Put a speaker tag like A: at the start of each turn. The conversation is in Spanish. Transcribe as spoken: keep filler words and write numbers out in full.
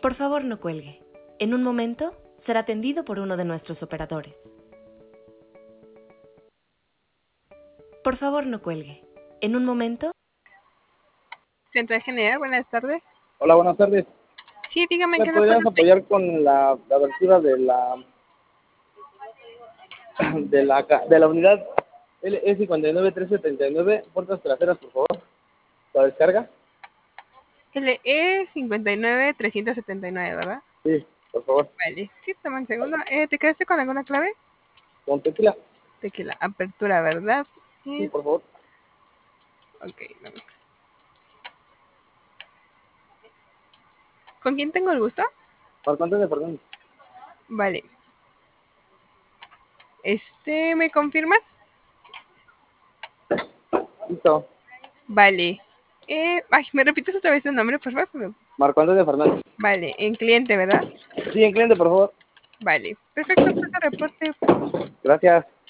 A: Por favor, no cuelgue. En un momento será atendido por uno de nuestros operadores. Por favor, no cuelgue. En un momento...
B: Central General, buenas tardes.
C: Hola, buenas tardes.
B: Sí, dígame
C: ¿Me
B: qué le puedo
C: podrías apoyar con la, la abertura de la de la ca- de la unidad L E cincuenta y nueve trescientos setenta y nueve, puertas traseras, por favor? ¿La descarga?
B: L E cincuenta y nueve trescientos setenta y nueve, ¿verdad?
C: Sí, por favor.
B: Vale, sí, toma un segundo. Eh, ¿te quedaste con alguna clave?
C: ¿Con tequila?
B: Tequila, apertura, ¿verdad?
C: Sí,
B: Eh,
C: por favor.
B: ok, no. ¿Con quién tengo el gusto?
C: Marco Antonio Fernández.
B: Vale. Este, ¿me confirmas?
C: Listo.
B: Vale. Eh, ay, ¿me repites otra vez el nombre, por favor?
C: Marco Antonio Fernández.
B: Vale, en cliente, ¿verdad?
C: Sí, en cliente, por favor.
B: Vale. Perfecto, pues reporte.
C: Gracias.